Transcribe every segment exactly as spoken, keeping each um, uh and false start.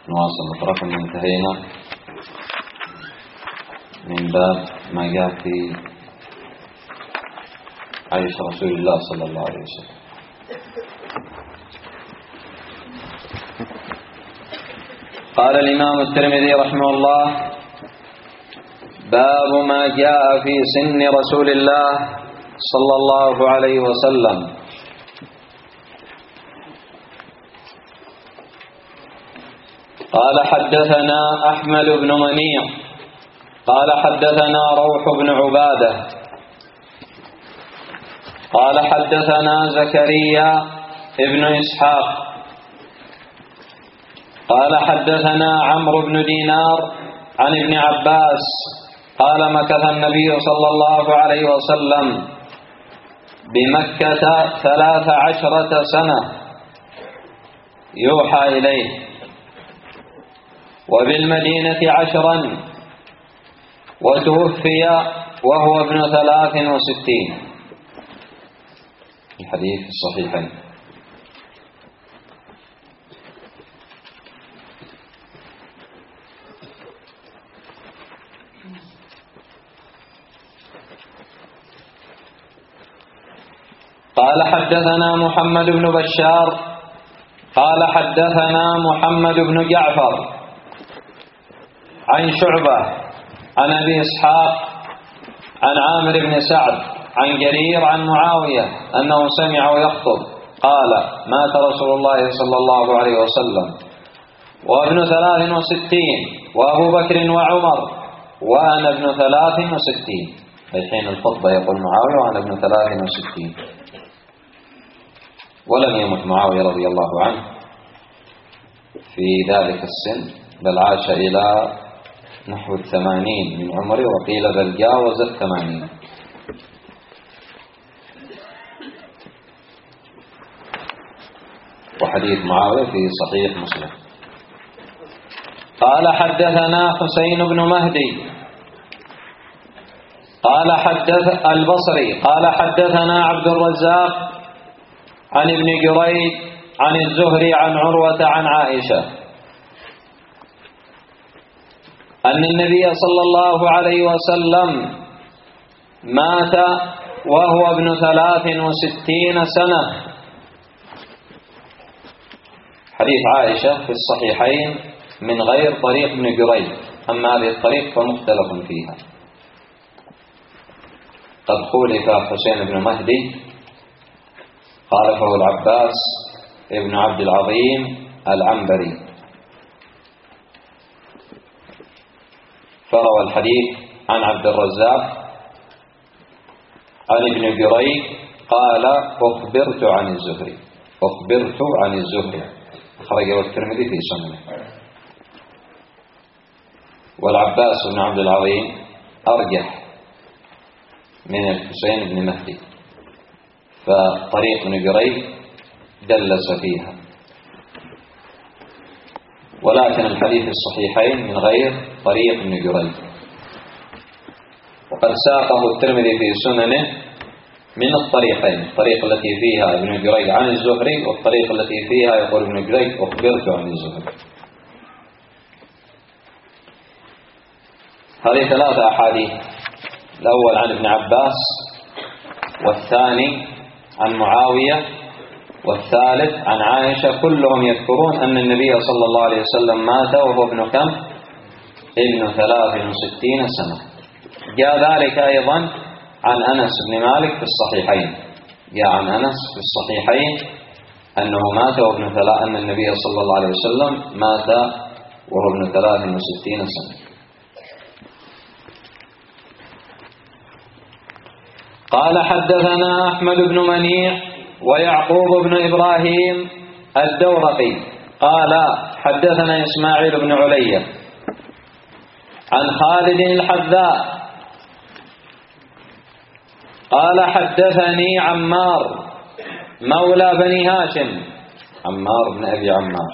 نواصل نقرأ من انتهينا من باب ما جاء في عيش رسول الله صلى الله عليه وسلم. قال الإمام الترمذي رحمه الله: باب ما جاء في سن رسول الله صلى الله عليه وسلم. قال حدثنا أحمد بن منيع قال حدثنا روح بن عبادة قال حدثنا زكريا ابن إسحاق قال حدثنا عمرو بن دينار عن ابن عباس قال مكث النبي صلى الله عليه وسلم بمكة ثلاث عشرة سنة يوحى إليه، وبالمدينة عشرا، وتوفي وهو ابن ثلاث وستين. الحديث الصحيحين. قال حدثنا محمد بن بشار قال حدثنا محمد بن جعفر عن شعبة عن أبي إسحاق عن عامر بن سعد عن جرير عن معاوية أنه سمعه يخطب قال: مات رسول الله صلى الله عليه وسلم وابن ثلاث وستين وأبو بكر وعمر وأنا ابن ثلاث وستين. الحين الخطبة يقول معاوية وأنا ابن ثلاث وستين، ولم يمت معاوية رضي الله عنه في ذلك السن، بل عاش إلى نحو الثمانين من عمره، وقيل بل جاوز الثمانين. وحديث معاوية في صحيح مسلم. قال حدثنا حسين بن مهدي قال حدث البصري قال حدثنا عبد الرزاق عن ابن جريج عن الزهري عن عروة عن عائشة أن النبي صلى الله عليه وسلم مات وهو ابن ثلاث وستين سنة. حديث عائشة في الصحيحين من غير طريق ابن جريج، أما هذه الطريق فمختلف فيها. قد خولف حسين بن مهدي خالفه العباس ابن عبد العظيم العنبري، فروى الحديث عن عبد الرزاق عن ابن جريج قال: أخبرت عن الزهري أخبرت عن الزهري أخرجه الترمذي في سننه. والعباس بن عبد العظيم أرجح من الحسين بن مهدي، فطريق ابن جريج دلس فيها، ولكن الحديث الصحيحين من غير طريق ابن جريج، وقد ساقه الترمذي في سننه من الطريقين: الطريق التي فيها ابن جريج عن الزهري، والطريق التي فيها يقول ابن جريج أخبرت عن الزهري. هذه ثلاثة أحاديث: الأول عن ابن عباس، والثاني عن معاوية، والثالث عن عائشة، كلهم يذكرون أن النبي صلى الله عليه وسلم مات وهو ابن كم؟ ابن ثلاث وستين سنة. جاء ذلك أيضا عن أنس بن مالك في الصحيحين، جاء عن أنس في الصحيحين أنه مات وابن ثلاث أن النبي صلى الله عليه وسلم مات وهو ابن ثلاث وستين سنة. قال حدثنا أحمد بن منيع ويعقوب بن إبراهيم الدورقي قال حدثنا إسماعيل بن علية عن خالد الحذاء قال حدثني عمار مولى بني هاشم، عمار بن أبي عمار،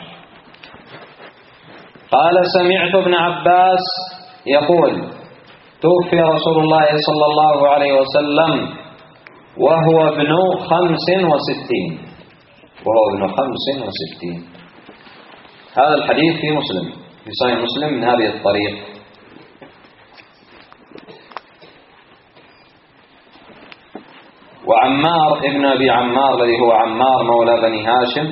قال سمعت ابن عباس يقول: توفي رسول الله صلى الله عليه وسلم وهو ابن خمس وستين وهو ابن خمس وستين هذا الحديث في مسلم، في صحيح مسلم من هذه الطريق. وعمار ابن أبي عمار الذي هو عمار مولى بني هاشم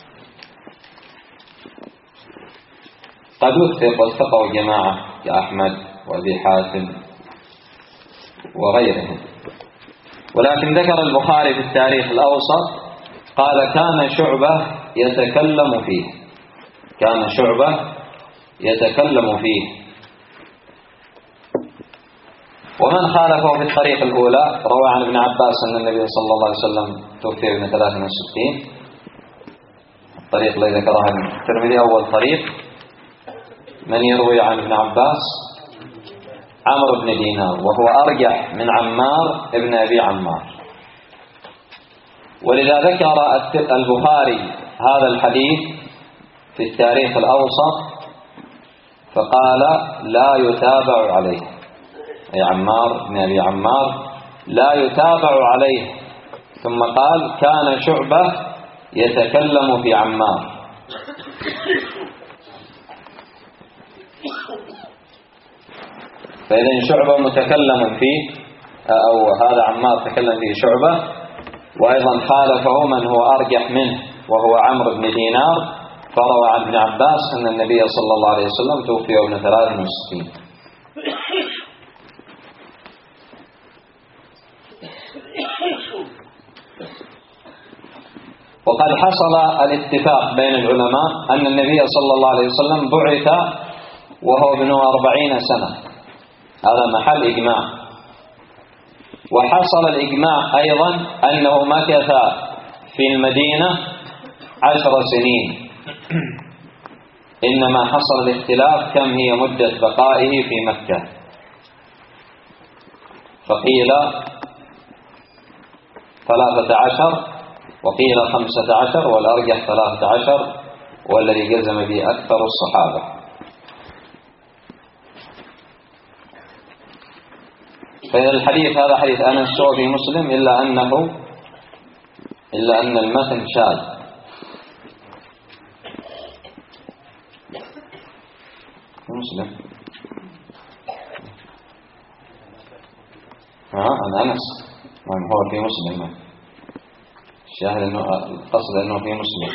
قد وثق وثقه جماعة كأحمد وأبي حاتم وغيرهم، ولكن ذكر البخاري في التاريخ الأوسط قال كان شعبة يتكلم فيه، كان شعبة يتكلم فيه. ومن خالفه في الطريق الأولى روى عن ابن عباس أن النبي صلى الله عليه وسلم توفي ابن ثلاث وستين، الطريق الذي ذكرها الترمذي أول طريق. من يروي عن ابن عباس؟ عمرو بن دينار، وهو أرجح من عمار ابن أبي عمار. ولذا ذكر البخاري هذا الحديث في التاريخ الأوسط فقال لا يتابع عليه، أي عمار بن أبي عمار لا يتابع عليه، ثم قال كان شعبة يتكلم في عمار. فإذا شعبة متكلم فيه، أو هذا عمار تكلم فيه شعبة، وأيضا خالفه من هو أرجح منه وهو عمرو بن دينار، فروى عن ابن عباس أن النبي صلى الله عليه وسلم توفي ابن ثلاث وستين. وقد حصل الاتفاق بين العلماء أن النبي صلى الله عليه وسلم بعث وهو ابن أربعين سنة، هذا محل إجماع. وحصل الإجماع أيضا أنه مكث في المدينة عشر سنين، إنما حصل الاختلاف كم هي مدة بقائه في مكة، فقيل ثلاثة عشر وقيل خمسة عشر، والأرجح ثلاثة عشر والذي جزم به أكثر الصحابة. فإذا الحديث هذا حديث أنس في مسلم، إلا أنه إلا أن المتن شاذ. في مسلم ها عن أنس، ما هو في مسلم، الشاهد أنه القصد أنه في مسلم.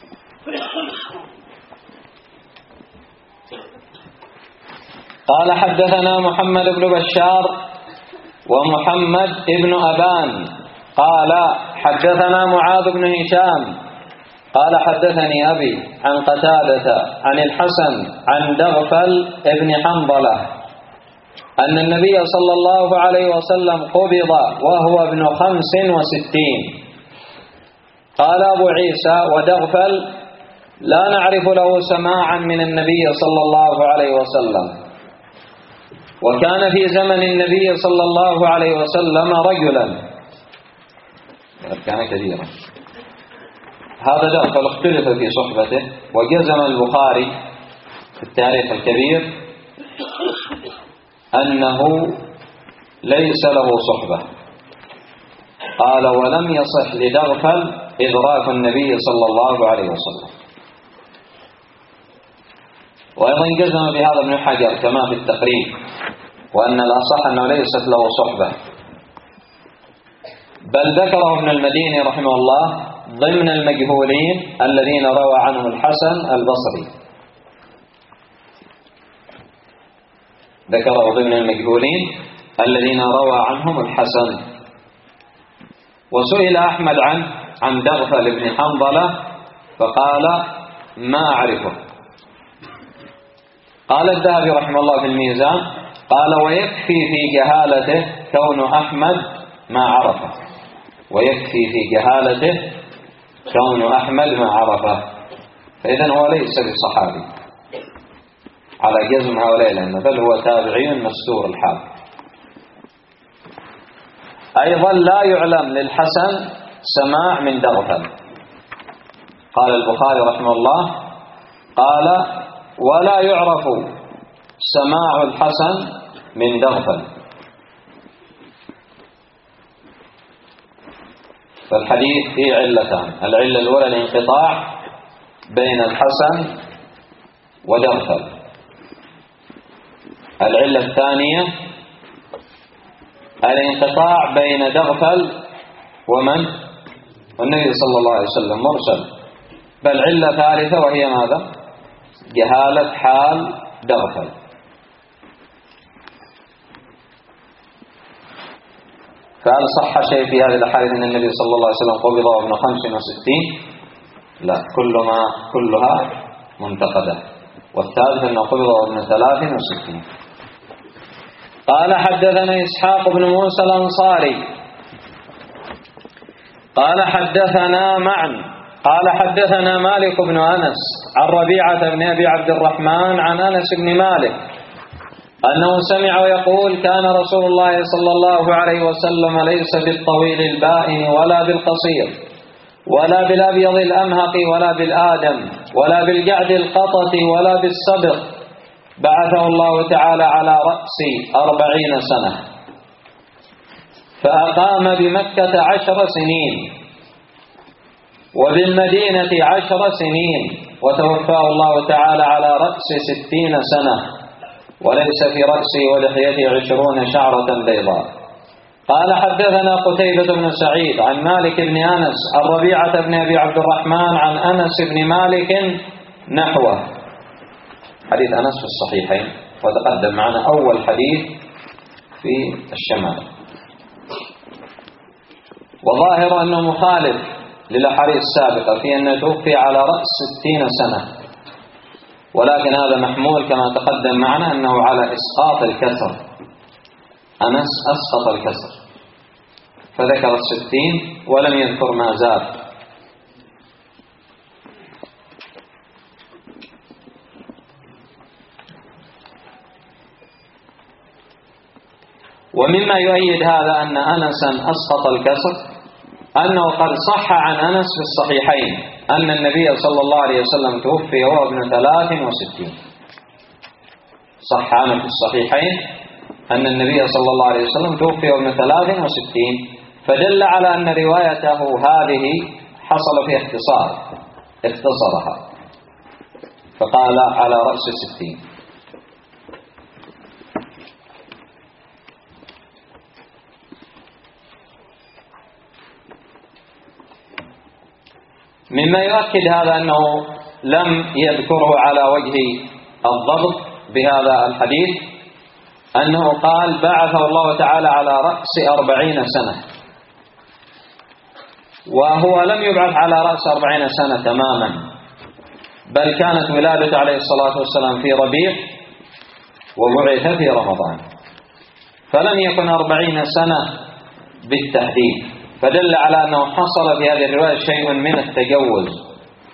قال حدثنا محمد بن بشار ومحمد ابن أبان قال حدثنا معاذ بن هشام قال حدثني أبي عن قتادة عن الحسن عن دغفل ابن حنظلة أن النبي صلى الله عليه وسلم قبض وهو ابن خمس وستين. قال أبو عيسى ودغفل لا نعرف له سماعا من النبي صلى الله عليه وسلم، وكان في زمن النبي صلى الله عليه وسلم رجلا كان كثيرا. هذا دغفل اختلف في صحبته، وجزم البخاري في التاريخ الكبير أنه ليس له صحبة. قال ولم يصح لدغفل إدراك النبي صلى الله عليه وسلم. وأيضا جزم بهذا ابن حجر كما في التقريب، وأن الأصح أنه ليست له صحبة، بل ذكره ابن المديني رحمه الله ضمن المجهولين الذين روى عنهم الحسن البصري، ذكره ضمن المجهولين الذين روى عنهم الحسن. وسئل أحمد عن عن دغفل بن حنظلة فقال ما أعرفه. قال الذهبي رحمه الله في الميزان قال ويكفي في جهالته كون أحمد ما عرفه، ويكفي في جهالته كون أحمد ما عرفه. فإذا هو ليس بصحابي على جزم هؤلاء، لأنه بل هو تابعي مستور الحال. أيضا لا يعلم للحسن سماع من دغفل. قال البخاري رحمه الله قال ولا يعرف سماع الحسن من دغفل. فالحديث فيه علتان، العلة الأولى الانقطاع بين الحسن ودغفل. العلة الثانية الانقطاع بين دغفل ومن؟ والنبي صلى الله عليه وسلم مرسل. بل علة ثالثة وهي ماذا؟ جهالة حال دغفل. فهل صح شيء في هذه الأحاديث أن النبي صلى الله عليه وسلم قبض وابن خمس وستين؟ لا، كل ما كلها منتقدة. والثالث أنه قبض وابن ثلاث وستين. قال حدثنا إسحاق بن موسى الأنصاري قال حدثنا معا قال حدثنا مالك بن أنس عن ربيعة بن أبي عبد الرحمن عن أنس بن مالك أنه سمع يقول كان رسول الله صلى الله عليه وسلم ليس بالطويل البائن ولا بالقصير ولا بالأبيض الأمهق ولا بالآدم ولا بالجعد القطط ولا بالصبغ، بعثه الله تعالى على رأس أربعين سنة، فأقام بمكة عشر سنين وبالمدينة عشر سنين، وتوفاه الله تعالى على رأس ستين سنة، وليس في رأسه ولحيته عشرون شعرة بيضاء. قال حدثنا قتيبة بن سعيد عن مالك بن أنس عن ربيعة بن أبي عبد الرحمن عن أنس بن مالك نحوه. حديث أنس في الصحيحين، وتقدم معنا أول حديث في الشمال، وظاهر أنه مخالف للأحاديث السابقة في أنه توفي على رأس ستين سنة، ولكن هذا محمول كما تقدم معنا أنه على إسقاط الكسر. أنس أسقط الكسر فذكر الستين ولم يذكر ما زاد. ومما يؤيد هذا أن أنسا أسقط الكسر أنه قد صح عن أنس في الصحيحين أن النبي صلى الله عليه وسلم توفي وهو ابن ثلاث وستين. صح عنه في الصحيحين أن النبي صلى الله عليه وسلم توفي وهو ابن ثلاث وستين، فدل على أن روايته هذه حصل في اختصار، اختصرها فقال على رأس ستين. مما يؤكد هذا أنه لم يذكره على وجه الضبط بهذا الحديث أنه قال بعثه الله تعالى على رأس أربعين سنة، وهو لم يبعث على رأس أربعين سنة تماما، بل كانت ولادته عليه الصلاة والسلام في ربيع وبعث في رمضان، فلم يكن أربعين سنة بالتحديد، فدل على أنه حصل في هذه الرواية شيء من التجوز.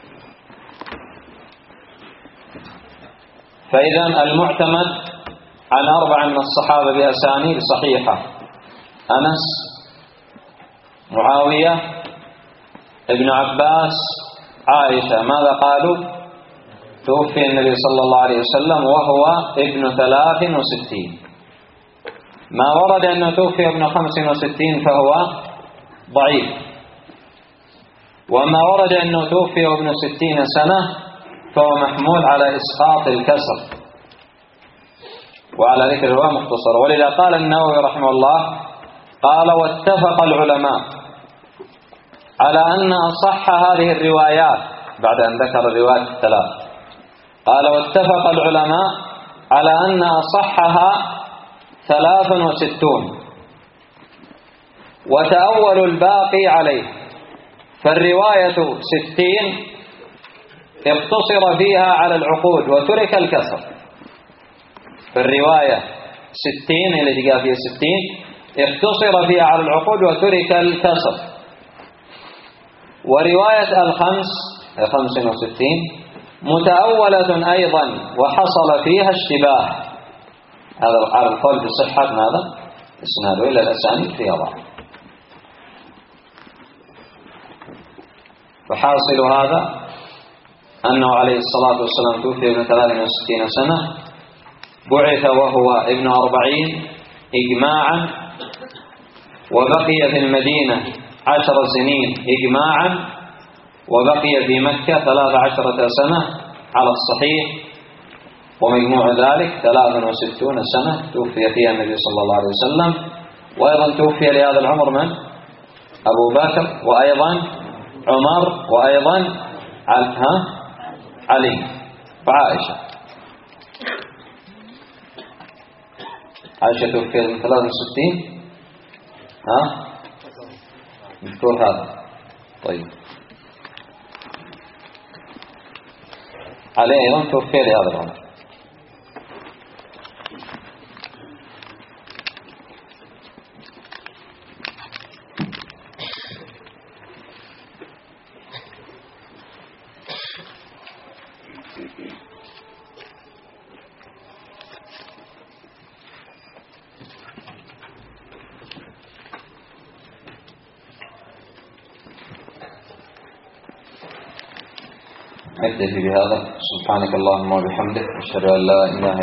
فإذا المعتمد عن أربعة من الصحابة بأسانيد صحيحة: أنس، معاوية، ابن عباس، عائشة. ماذا قالوا؟ توفي النبي صلى الله عليه وسلم وهو ابن ثلاث وستين. ما ورد أنه توفي ابن خمس وستين فهو ضعيف، وما ورد أنه توفي ابن ستين سنة فهو محمول على إسقاط الكسر وعلى ذكر الرواية مختصرة. ولذا قال النووي رحمه الله قال: واتفق العلماء على أن أصح هذه الروايات، بعد أن ذكر الروايات الثلاث قال: واتفق العلماء على أن أصحها ثلاث وستون، وتأول الباقي عليه، فالرواية ستين اقتصر فيها على العقود وترك الكسر. فالرواية ستين التي جاء فيها ستين اقتصر فيها على العقود وترك الكسر. ورواية الخمس خمس وستين متأولة أيضا وحصل فيها اشتباه. هذا على القول بصحة ماذا؟ إسناده إلى الأسانيد فيها ضعف. فحاصل هذا أنه عليه الصلاة والسلام توفي ابن ثلاث وستين سنة، بعث وهو ابن أربعين إجماعا، وبقي في المدينة عشر سنين إجماعا، وبقي في مكة ثلاث عشرة سنة على الصحيح، ومجموع ذلك ثلاث وستون سنة توفي فيها النبي صلى الله عليه وسلم. وأيضا توفي لهذا العمر من؟ أبو بكر، وأيضا عمر، وأيضا علي وعائشة. عائشة توفي من ثلاث وستين، ها مذكور هذا. طيب علي أيضا توفي لهذا العمر. نكتفي بهذا. سبحانك اللهم وبحمدك، أشهد أن لا إله